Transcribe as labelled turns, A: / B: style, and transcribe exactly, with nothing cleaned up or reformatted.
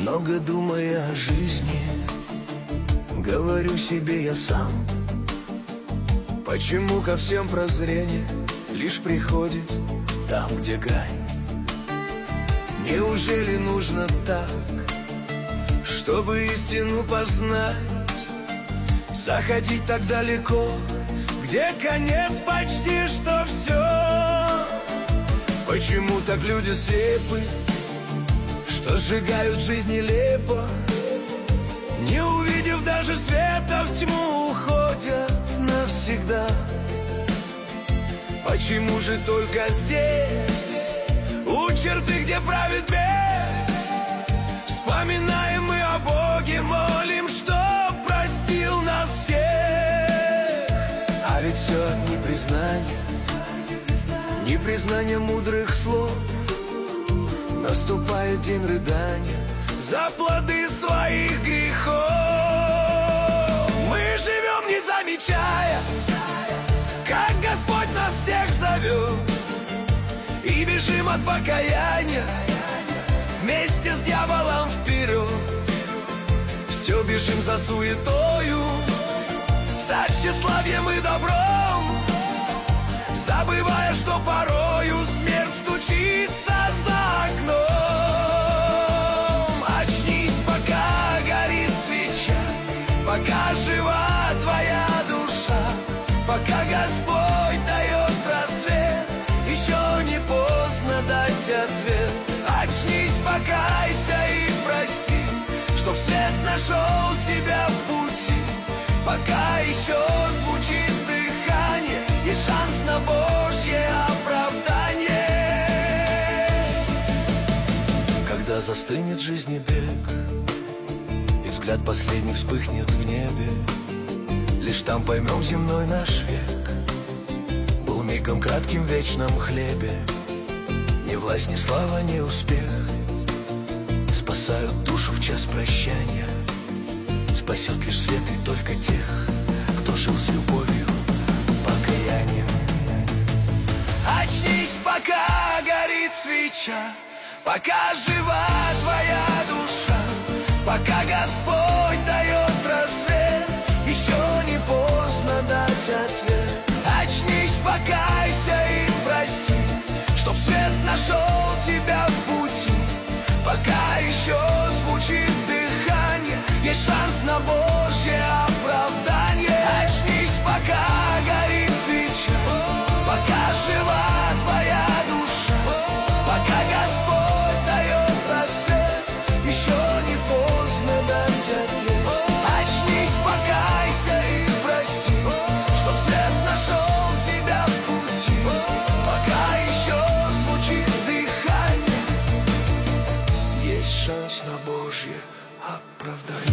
A: Много думая о жизни, говорю себе я сам: почему ко всем прозрение лишь приходит там, где грань? Неужели нужно так, чтобы истину познать? Заходить так далеко, где конец почти что все. Почему так люди слепы, что сжигают жизнь нелепо, не увидев даже света, в тьму уходят навсегда? Почему же только здесь, у черты, где правит бес, вспоминаем мы о Боге, молим, что простил нас всех? А ведь все одни признания, не признание мудрых слов. Наступает день рыдания за плоды своих грехов. Мы живем, не замечая, как Господь нас всех зовет, и бежим от покаяния вместе с дьяволом вперед. Все бежим за суетою, за тщеславием и добром, забывая, что порою смерть стучится за окном. Очнись, пока горит свеча, пока жива твоя душа, пока Господь дает рассвет, еще не поздно дать ответ. Очнись, покайся и прости, чтоб свет нашел тебя в пути. Пока еще звучит дыхание, есть шанс на Божье оправдание. Когда застынет жизни бег, и взгляд последний вспыхнет в небе, лишь там поймем земной наш век был мигом кратким в вечном хлебе. Ни власть, ни слава, ни успех спасают душу в час прощания. Спасет лишь свет и только тех, кто жил с любовью, покаянием. Очнись, пока горит свеча, пока жива твоя душа, пока Господь дает рассвет, еще не поздно дать ответ. Очнись, покайся и прости, чтоб свет нашел тебя в пути. Пока еще звучит дыхание, есть шанс на Божье оправдание. Очнись, пока горит свеча, пока жива твоя душа, пока Господь дает рассвет, еще не поздно дать ответ. Очнись, покайся и прости, чтоб свет нашел тебя в пути. Пока еще звучит дыхание, есть шанс на Божье оправдание.